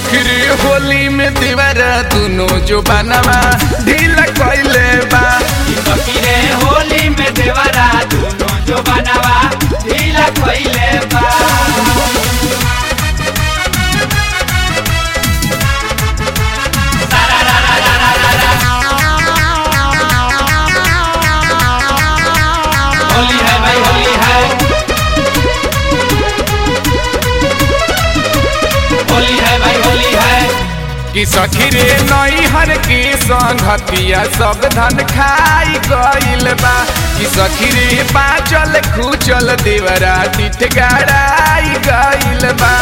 सखरी होली में दीवारा दुनो जो बनवा ढीला कइले बा। सखीरे होली में देवरा दोनों जो बनवा ढीला कइले बा। होली है भाई होली है, होली है भाई होली है। कि सखीरे नैहर के संगतिया सब धन खाई गइल बा। कि सखीरे बाचल खूचल देवरा तिठ गड़ाई गइल बा।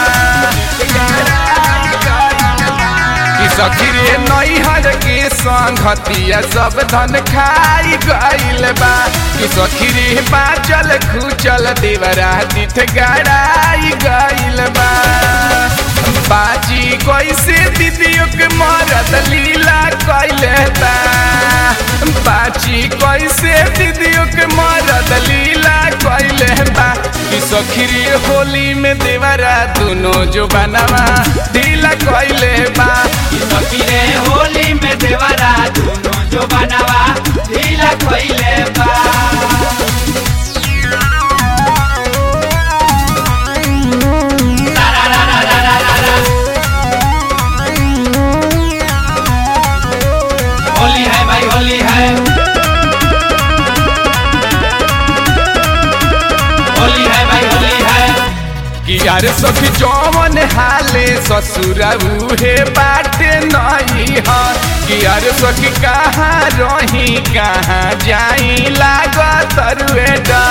कि सखीरे नैहर के संगतिया सब धन खाई गइल बा। कि सखीरे बाचल खूचल देवरा तिठ गड़ाई गइल बा। बाजी कैसे दीदियों के मरद लीला कइले बा। बाजी कैसे दीदियों के मरद लीला कइले बा। कि सखरी होली में देवरा दोनों जो बनवा ढीला कइले बा। सखीरे होली में देवरा दोनों जो बनवा ढीला कइले बा। होली है भाई होली है, होली है भाई होली है। कि यार सखी जौवन हाले ससुरा उहे बाटे नहीं है। कि यार सखी कहाँ रही कहाँ जाई लागत रुए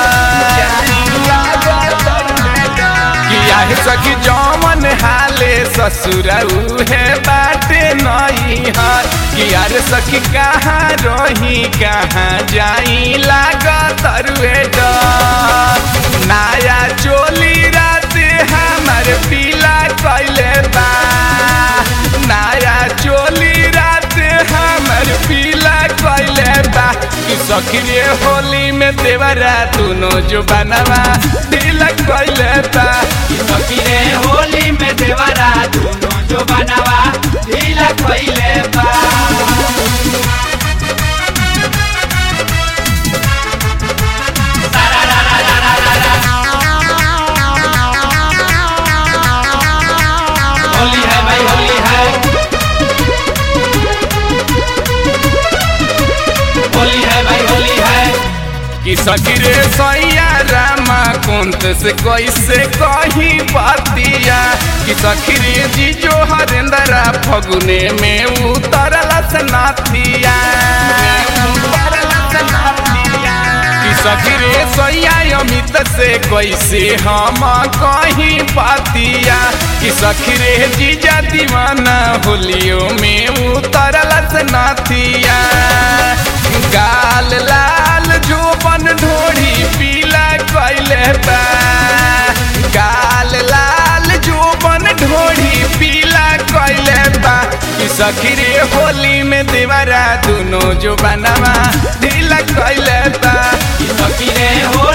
कि यार सखी जौवन हाले ससुरा उहे बाटे नहीं है। कि यार सखी कहाँ रही कहाँ जाई लागत रुए नया चोली रात हमार पीला कइले बा। नया चोली रात हमार पीला कइले बा। कि सखीरे होली में देवरा दोनों जो बनवा ढीला कइले बा। सखीरे होली में देवरा दोनों जो बनवा ढीला कइले बा। होली है भाई होली है, होली है भाई होली है। कि सखीरे सैया रामा कुंत से कैसे कही बतिया। कि सखीरे जी जो हरेंद्रा फगुने में उतरल सनाथिया। कि सखीरे सैया अमित से कैसे हम कहीं बतिया। कि सखीरे जीजा दीवाना होलियो में उतरल सनाथिया। गाल लाल जोबन ढोड़ी पीला कइले बा। गाल लाल जोबन ढोड़ी पीला कइले बा। कि सखीरे होली में देवरा दोनों जो बनवा ढीला कइले बा। सखीरे हो